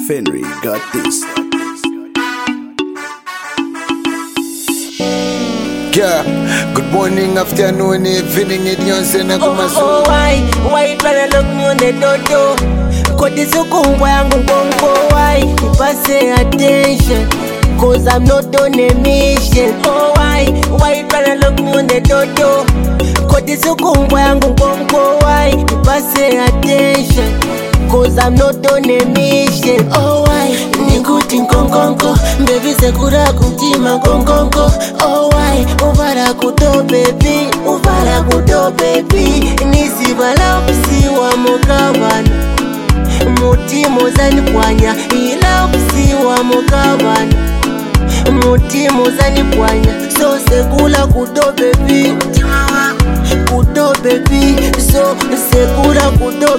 Fenry got this. Yeah, good morning, afternoon, evening, idionse na kumasu. Why you tryna look me on the dodo? Kodi sukungwa yangu ngongo. Why you pay attention? Cause I'm not on a mission. Why you tryna look me on the dodo? Kodi sukungwa yangu ngongo. Why you pay attention? Cause I'm not on a mission. Why nikuti nkonkonko baby sekura kutima nkonkonko. Why uvara kuto baby nisibala kusiwa mukabana mutimo zanipwanya ila kusiwa mukabana mutimo zanipwanya so sekula kuto baby so sekula kuto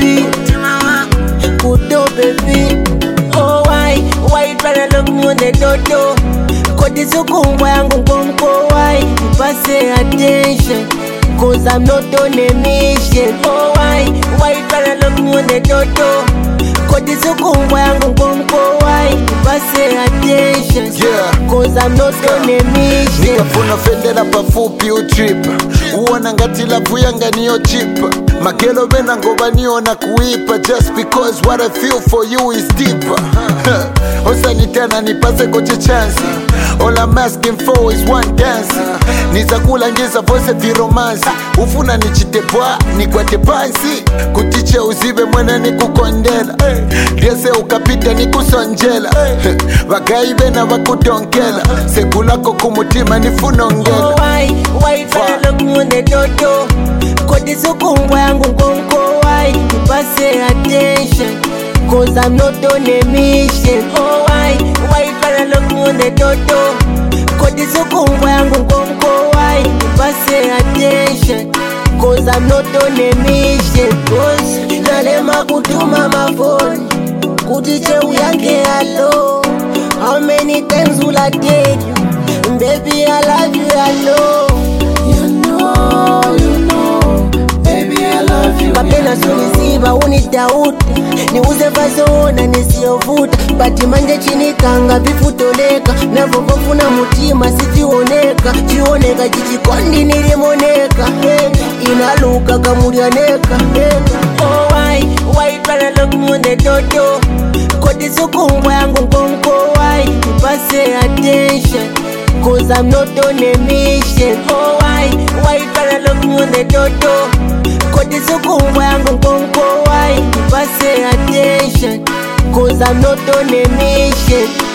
baby why you tryna look me on the dodo? Kodi sukungwa yangu ngongo. Why you pay attention? Cause I'm not on a mission. Why you tryna look me on the dodo? Kodi sukungwa yangu ngongo. Why you pay attention? Yeah. Cause I'm not on a mission. Nikafuna fendela pafupi utrip uona ngati lavu yanga niyo chipa makelo bena ngoba niona kuipa just because what I feel for you is deeper. Osa nitena nipase koche chance. All I'm asking for is one dance. Nizakula ngiza vose viromansi. Ufuna nichitepwa nikwate pansi. Kutiche uzibe mwene nikukondela. Gese ukapita nikusonjela. Wakaibe na wakutonkela. Sekulako kumutima nifunongela. Why you tryna look me on the dodo? Kodi sukungwa yangu ngongo. Why you pay attention? Cause I'm not on a mission. Why you tryna look me on the dodo? Kodi sukungwa yangu ngongo. Why you pay attention? Cause I'm not on a mission. Cause nalema kutuma mafoni kutiche uyange hello. How many times will I tell you? Baby, I love you, hello. You know, baby, I love you. Kapena sunisiba unitauta niuze vazoona nisiyovuta bati manje chini kanga vifutoleka navovofuna mutima sitioneka chichikondi nilimoneka inaluka kamulyaneka. Why you tryna look me on the dodo? Kodi sukungwa yangu ngongo. Why you pay attention? Cause I'm not on a mission. Why you tryna look me on the dodo? Kodi sukungwa yangu ngongo. Why you pay attention? Cause I'm not on a mission.